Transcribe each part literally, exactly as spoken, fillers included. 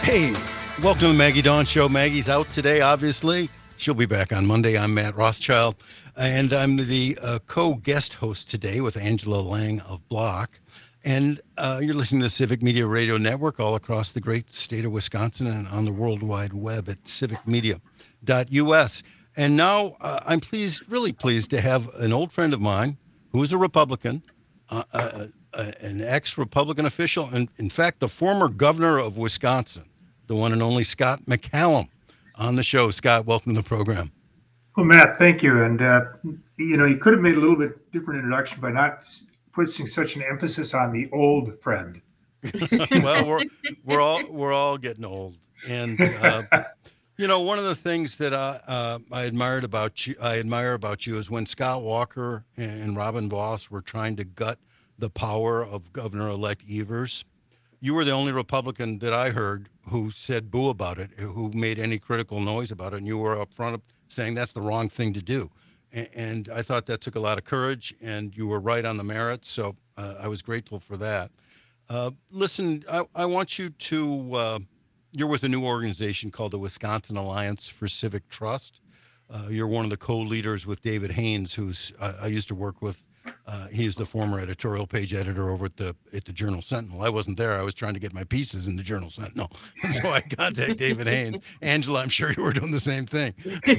Hey, welcome to the Maggie Dawn Show. Maggie's out today, obviously. She'll be back on Monday. I'm Matt Rothschild, and I'm the uh, co-guest host today with Angela Lang of Block. And uh, you're listening to the Civic Media Radio Network all across the great state of Wisconsin and on the World Wide Web at civic media dot U S. And now uh, I'm pleased, really pleased to have an old friend of mine who is a Republican, uh, uh, uh, an ex-Republican official, and in fact, the former governor of Wisconsin, the one and only Scott McCallum, on the show. Scott, welcome to the program. Well, Matt, thank you. And, uh, you know, you could have made a little bit different introduction by not putting such an emphasis on the old friend. Well, we're we're all we're all getting old, and uh, you know, one of the things that I uh, I admired about you, I admire about you, is when Scott Walker and Robin Vos were trying to gut the power of Governor-elect Evers. You were the only Republican that I heard who said boo about it, who made any critical noise about it, and you were up front saying that's the wrong thing to do. And I thought that took a lot of courage, and you were right on the merits, so uh, I was grateful for that. Uh, listen, I, I want you to, uh, you're with a new organization called the Wisconsin Alliance for Civic Trust. Uh, you're one of the co-leaders with David Haynes, who's uh, I used to work with. Uh, he's the former editorial page editor over at the at the Journal Sentinel. I wasn't there. I was trying to get my pieces in the Journal Sentinel. And so I contacted David Haynes. Angela, I'm sure you were doing the same thing.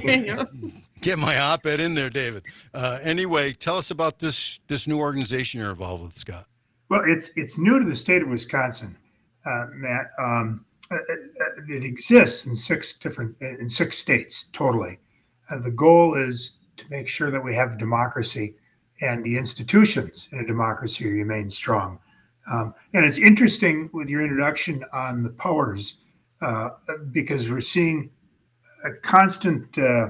Get my op-ed in there, David. Uh, anyway, tell us about this this new organization you're involved with, Scott. Well, it's it's new to the state of Wisconsin, uh, Matt. Um, it exists in six different in six states totally. Uh, the goal is to make sure that we have democracy and the institutions in a democracy remain strong. Um, and it's interesting with your introduction on the powers, uh, because we're seeing a constant uh,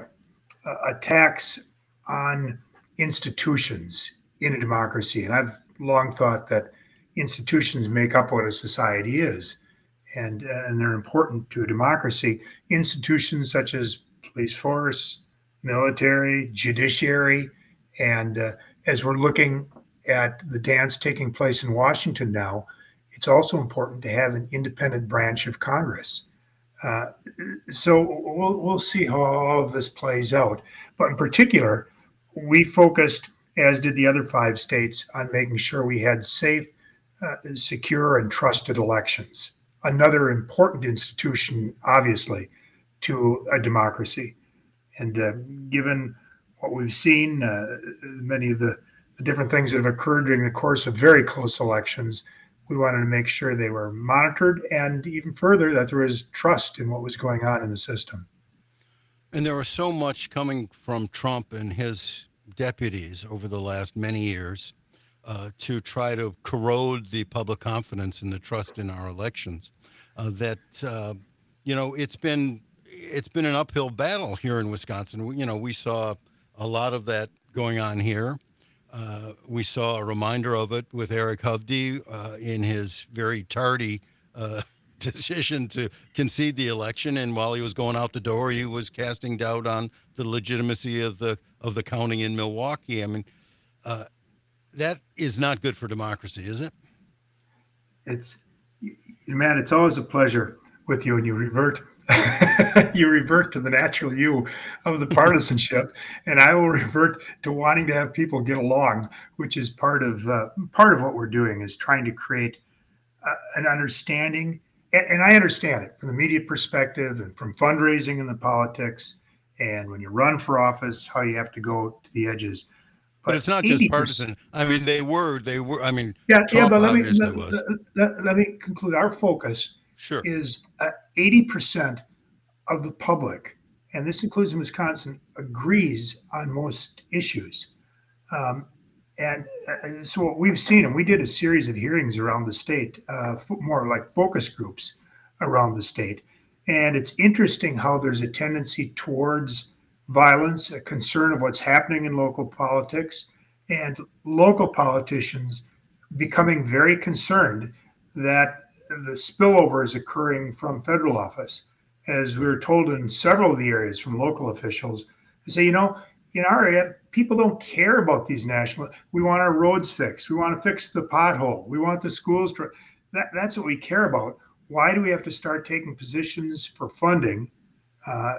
attacks on institutions in a democracy. And I've long thought that institutions make up what a society is, and, and they're important to a democracy. Institutions such as police force, military, judiciary, and uh, as we're looking at the dance taking place in Washington now, it's also important to have an independent branch of Congress. Uh, so we'll, we'll see how all of this plays out. But in particular, we focused, as did the other five states, on making sure we had safe, uh, secure, and trusted elections. Another important institution, obviously, to a democracy. And uh, given what we've seen, uh, many of the, the different things that have occurred during the course of very close elections, we wanted to make sure they were monitored, and even further, that there was trust in what was going on in the system. And there was so much coming from Trump and his deputies over the last many years uh, to try to corrode the public confidence and the trust in our elections uh, that, uh, you know, it's been it's been an uphill battle here in Wisconsin. We, you know, we saw a lot of that going on here. Uh, we saw a reminder of it with Eric Hovde uh, in his very tardy uh, decision to concede the election, and while he was going out the door, he was casting doubt on the legitimacy of the of the counting in Milwaukee. I mean, uh, that is not good for democracy, is it? It's, man, it's always a pleasure with you, and you revert. you revert to the natural you of the partisanship, and I will revert to wanting to have people get along, which is part of uh, part of what we're doing, is trying to create uh, an understanding. And, and I understand it from the media perspective and from fundraising and the politics, and when you run for office, how you have to go to the edges. But, but it's not just partisan. I mean, they were, they were. I mean, yeah, Trump yeah. But let me obviously let, was. let, let me conclude. Our focus Sure. is uh, eighty percent of the public, and this includes in Wisconsin, agrees on most issues. Um, and uh, so what we've seen, and we did a series of hearings around the state, uh, more like focus groups around the state. And it's interesting how there's a tendency towards violence, a concern of what's happening in local politics, and local politicians becoming very concerned that the spillover is occurring from federal office. As we were told in several of the areas from local officials, they say, you know, in our area, people don't care about these national. We want our roads fixed. We want to fix the pothole. We want the schools to. That, that's what we care about. why do we have to start taking positions for funding, uh,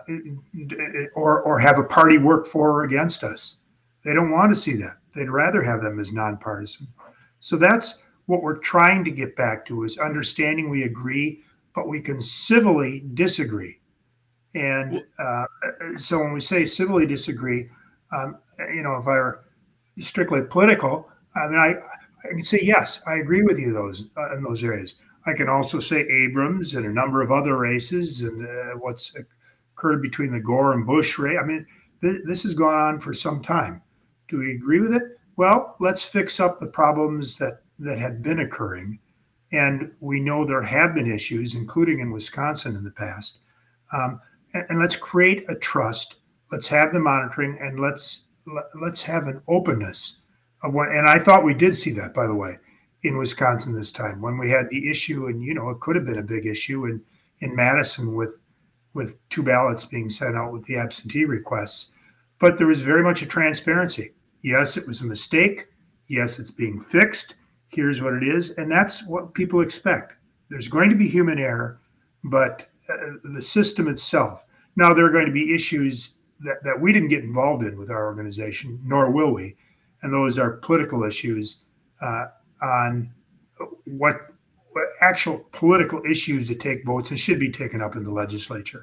or or have a party work for or against us? They don't want to see that. They'd rather have them as nonpartisan. So that's what we're trying to get back to, is understanding we agree, but we can civilly disagree. And uh, so when we say civilly disagree, um, you know, if I were strictly political, I mean, I, I can say, yes, I agree with you those uh, in those areas. I can also say Abrams and a number of other races and uh, what's occurred between the Gore and Bush race. I mean, th- this has gone on for some time. Do we agree with it? Well, let's fix up the problems that, that had been occurring. And we know there have been issues, including in Wisconsin in the past. Um, and, and let's create a trust. Let's have the monitoring, and let's let's have an openness of what. And I thought we did see that, by the way, in Wisconsin this time when we had the issue, and you know it could have been a big issue in in Madison with with two ballots being sent out with the absentee requests. But there was very much a transparency. Yes, it was a mistake. Yes, it's being fixed. Here's what it is. And that's what people expect. There's going to be human error, but uh, the system itself. Now, there are going to be issues that, that we didn't get involved in with our organization, nor will we. And those are political issues uh, on what, what actual political issues that take votes and should be taken up in the legislature.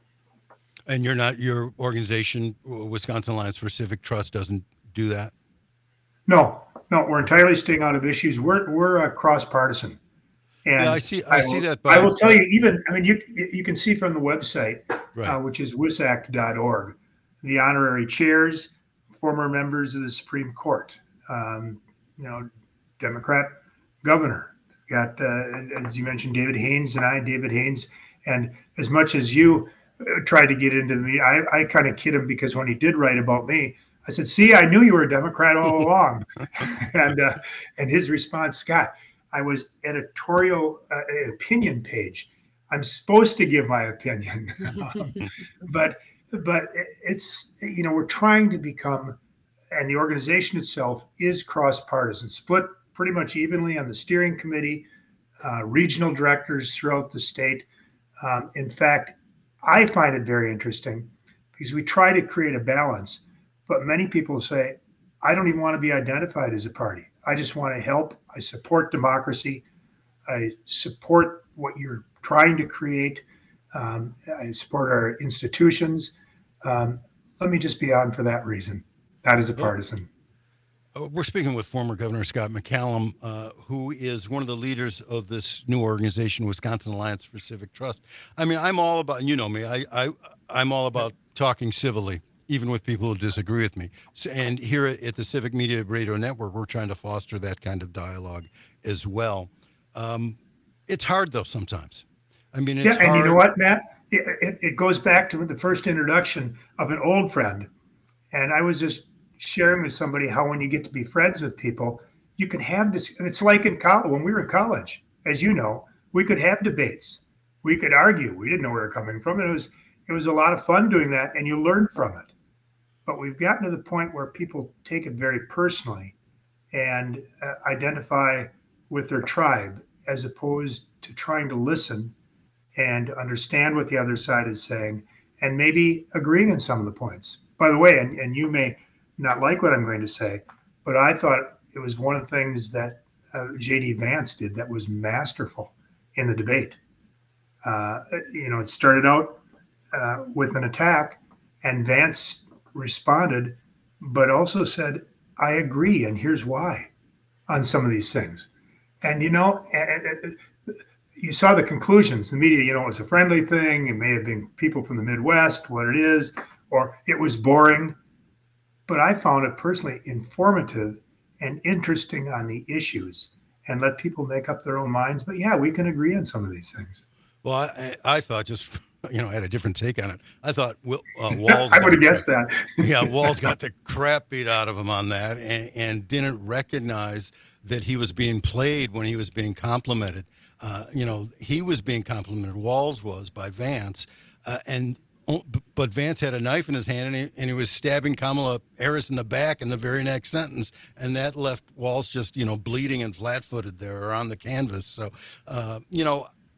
And you're not, your organization, Wisconsin Alliance for Civic Trust, doesn't do that? No, no, we're entirely staying out of issues. We're we're uh, cross partisan. And yeah, I see. I, I see will, that. By, I will tell you, even I mean, you you can see from the website, right. uh, which is wisac dot org, the honorary chairs, former members of the Supreme Court, um, you know, Democrat governor. Got uh, as you mentioned, David Haynes and I, David Haynes, and as much as you tried to get into me, I I kind of kid him because when he did write about me, I said, see, I knew you were a Democrat all along. and uh, and his response, Scott, I was editorial uh, opinion page. I'm supposed to give my opinion. um, but but it's, you know, we're trying to become, and the organization itself is cross-partisan, split pretty much evenly on the steering committee, uh, regional directors throughout the state. Um, in fact, I find it very interesting because we try to create a balance. But many people say, I don't even want to be identified as a party. I just want to help. I support democracy. I support what you're trying to create. Um, I support our institutions. Um, let me just be on for that reason, not as a partisan. We're speaking with former Governor Scott McCallum, uh, who is one of the leaders of this new organization, Wisconsin Alliance for Civic Trust. I mean, I'm all about, you know me, I, I, I'm all about talking civilly, even with people who disagree with me. So, and here at the Civic Media Radio Network, we're trying to foster that kind of dialogue as well. Um, it's hard, though, sometimes. I mean, it's yeah, and hard. You know what, Matt? It, it, it goes back to the first introduction of an old friend. And I was just sharing with somebody how when you get to be friends with people, you can have this. It's like in college, when we were in college, as you know, we could have debates. We could argue. We didn't know where we were coming from. And it was, it was a lot of fun doing that, and you learn from it. But we've gotten to the point where people take it very personally and uh, identify with their tribe as opposed to trying to listen and understand what the other side is saying and maybe agreeing on some of the points. By the way, and, and you may not like what I'm going to say, but I thought it was one of the things that uh, J D Vance did that was masterful in the debate. Uh, you know, it started out uh, with an attack, and Vance responded, but also said, I agree, and here's why on some of these things. And, you know, and, and, you saw the conclusions. The media, you know, it was a friendly thing. It may have been people from the Midwest, what it is, or it was boring. But I found it personally informative and interesting on the issues and let people make up their own minds. But yeah, we can agree on some of these things. Well, I, I thought just, you know, I had a different take on it. I thought uh, Walz. I would have guessed that. yeah, Walz got the crap beat out of him on that and, and didn't recognize that he was being played when he was being complimented. Uh, you know, he was being complimented, Walz was, by Vance. Uh, and But Vance had a knife in his hand, and he, and he was stabbing Kamala Harris in the back in the very next sentence. And that left Walz just, you know, bleeding and flat-footed there on the canvas. So, uh, you know,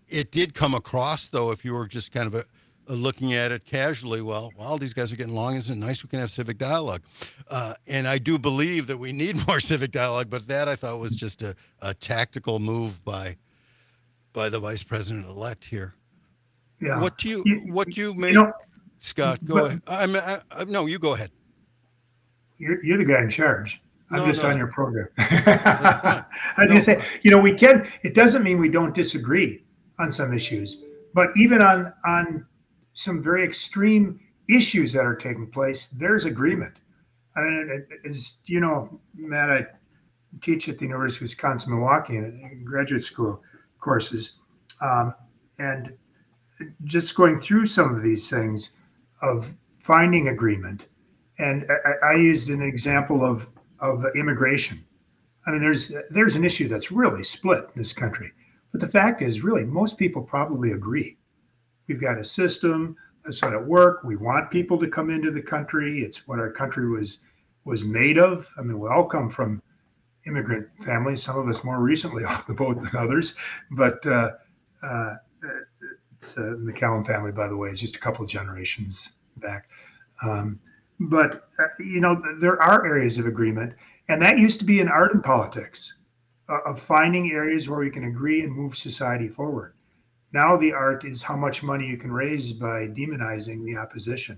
it did come across, though, if you were just kind of a, a looking at it casually, well, well, these guys are getting along. Isn't it nice we can have civic dialogue? Uh, and I do believe that we need more civic dialogue, but that I thought was just a, a tactical move by by the vice president elect here. Yeah. What do you, You- what do you You make, know, Scott? Go but- ahead. I mean, I, I, no, you go ahead. You're, you're the guy in charge. I'm No, just no. on your program. fine. I was No. going to say, you know, we can. It doesn't mean we don't disagree on some issues, but even on on some very extreme issues that are taking place, there's agreement. I mean, it, is you know, Matt, I teach at the University of Wisconsin Milwaukee in graduate school courses, um, and just going through some of these things of finding agreement. And I, I used an example of of immigration. I mean, there's there's an issue that's really split in this country, but the fact is, really, most people probably agree. We've got a system that's let it work. We want people to come into the country. It's what our country was was made of. I mean, we all come from immigrant families. Some of us more recently off the boat than others, but uh, uh, it's uh, the McCallum family, by the way, is just a couple of generations back. Um, but uh, you know, there are areas of agreement, and that used to be an art in politics uh, of finding areas where we can agree and move society forward. Now the art is how much money you can raise by demonizing the opposition.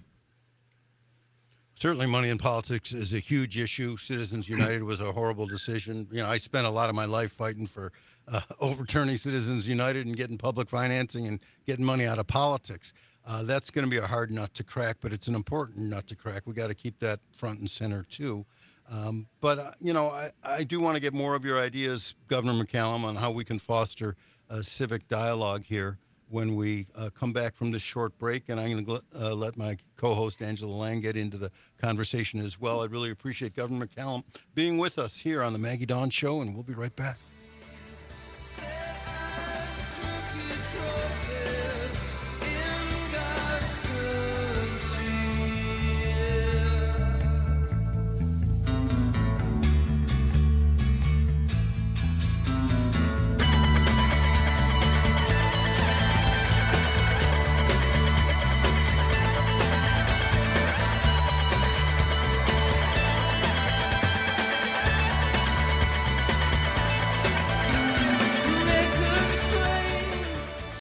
Certainly, money in politics is a huge issue. Citizens United was a horrible decision. You know, I spent a lot of my life fighting for uh, overturning Citizens United and getting public financing and getting money out of politics. Uh, that's going to be a hard nut to crack, but it's an important nut to crack. We got to keep that front and center too. Um, but uh, you know, I, I do want to get more of your ideas, Governor McCallum, on how we can foster a civic dialogue here when we uh, come back from this short break. And I'm going to uh, let my co-host Angela Lang get into the conversation as well. I really appreciate Governor McCallum being with us here on the Maggie Dawn Show, and we'll be right back.